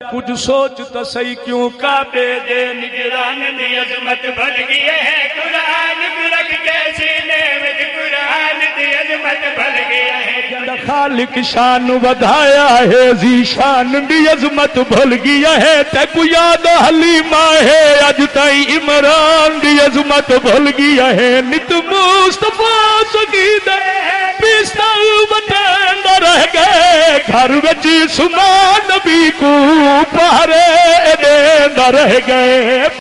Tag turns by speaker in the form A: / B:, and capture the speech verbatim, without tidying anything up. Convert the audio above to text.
A: कुछ सोच तो सही क्यों काबे दे निगरान दी अजमत भर गई है कुरान रख के सीने में कुरान दी अजमत भर गया है जद खालिक शान वधाया है जी शान दी अजमत भूल गया है तेकू याद हलीमा है अज ताई इमरान दी अजमत भूल गया है नित मुस्तफा सगीदे पिस्तल बटेंदा रह गए घर विच सुना नबी को पहरे देंदा रह गए।